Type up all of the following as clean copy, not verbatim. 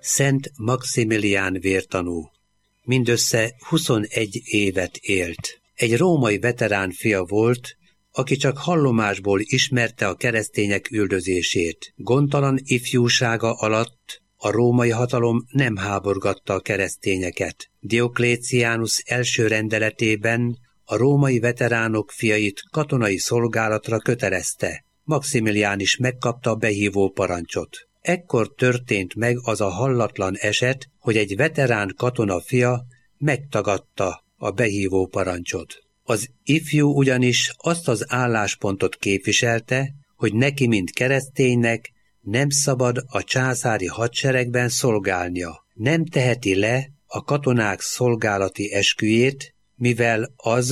Szent Maximilián vértanú. Mindössze 21 évet élt. Egy római veterán fia volt, aki csak hallomásból ismerte a keresztények üldözését. Gondtalan ifjúsága alatt a római hatalom nem háborgatta a keresztényeket. Dioclécianus első rendeletében a római veteránok fiait katonai szolgálatra kötelezte. Maximilián is megkapta a behívó parancsot. Ekkor történt meg az a hallatlan eset, hogy egy veterán katona fia megtagadta a behívó parancsot. Az ifjú ugyanis azt az álláspontot képviselte, hogy neki, mint kereszténynek, nem szabad a császári hadseregben szolgálnia. Nem teheti le a katonák szolgálati esküjét, mivel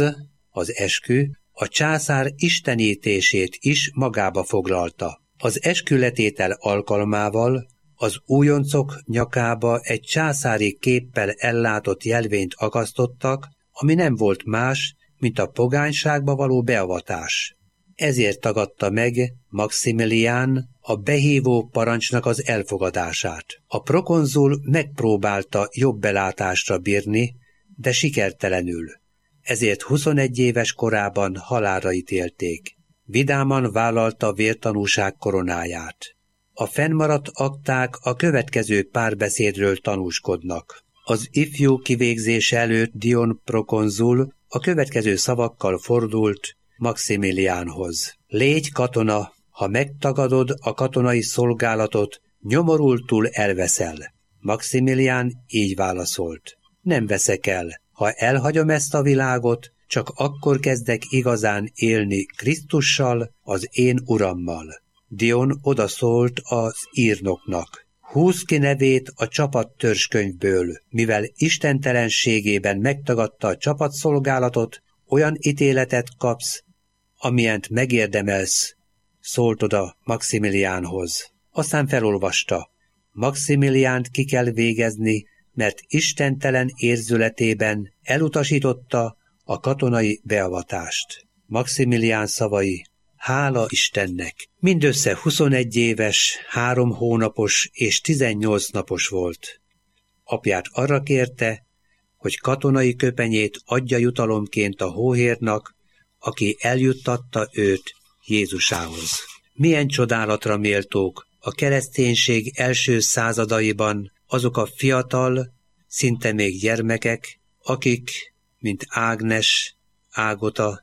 az eskü, a császár istenítését is magába foglalta. Az eskületétel alkalmával az újoncok nyakába egy császári képpel ellátott jelvényt akasztottak, ami nem volt más, mint a pogányságba való beavatás. Ezért tagadta meg Maximilián a behívó parancsnak az elfogadását. A prokonzul megpróbálta jobb belátásra bírni, de sikertelenül. Ezért 21 éves korában halálra ítélték. Vidáman vállalta a vértanúság koronáját. A fennmaradt akták a következő párbeszédről tanúskodnak. Az ifjú kivégzése előtt Dion prokonzul a következő szavakkal fordult Maximiliánhoz. Légy katona, ha megtagadod a katonai szolgálatot, nyomorultul elveszel. Maximilián így válaszolt. Nem veszek el. Ha elhagyom ezt a világot, csak akkor kezdek igazán élni Krisztussal, az én urammal. Dion odaszólt az írnoknak. Húzz ki nevét a csapat törzskönyvből, mivel istentelenségében megtagadta a csapatszolgálatot, olyan ítéletet kapsz, amilyent megérdemelsz, szólt oda Maximiliánhoz. Aztán felolvasta. Maximiliánt ki kell végezni, mert istentelen érzületében elutasította a katonai beavatást. Maximilián szavai, hála Istennek! Mindössze 21 éves, 3 hónapos és 18 napos volt. Apját arra kérte, hogy katonai köpenyét adja jutalomként a hóhérnak, aki eljuttatta őt Jézusához. Milyen csodálatra méltók a kereszténység első századaiban azok a fiatal, szinte még gyermekek, akik, mint Ágnes, Ágota,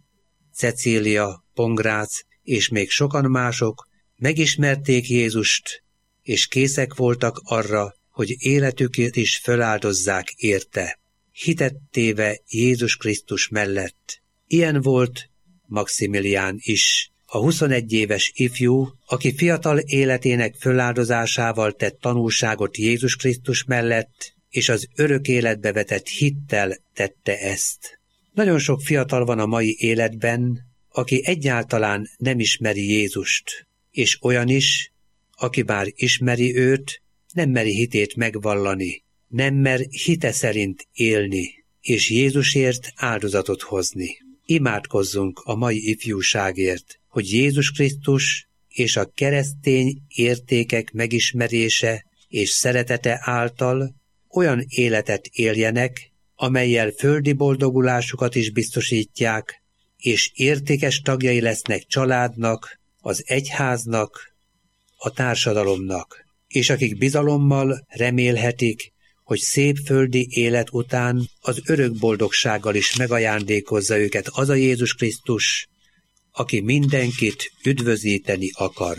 Cecília, Pongrác és még sokan mások megismerték Jézust, és készek voltak arra, hogy életüket is föláldozzák érte, hitet téve Jézus Krisztus mellett. Ilyen volt Maximilián is, a 21 éves ifjú, aki fiatal életének föláldozásával tett tanúságot Jézus Krisztus mellett, és az örök életbe vetett hittel tette ezt. Nagyon sok fiatal van a mai életben, aki egyáltalán nem ismeri Jézust, és olyan is, aki bár ismeri őt, nem meri hitét megvallani, nem mer hite szerint élni, és Jézusért áldozatot hozni. Imádkozzunk a mai ifjúságért, hogy Jézus Krisztus és a keresztény értékek megismerése és szeretete által olyan életet éljenek, amellyel földi boldogulásukat is biztosítják, és értékes tagjai lesznek családnak, az egyháznak, a társadalomnak, és akik bizalommal remélhetik, hogy szép földi élet után az örök boldogsággal is megajándékozza őket az a Jézus Krisztus, aki mindenkit üdvözíteni akar.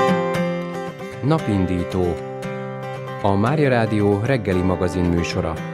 Napindító. A Mária Rádió reggeli magazin műsora.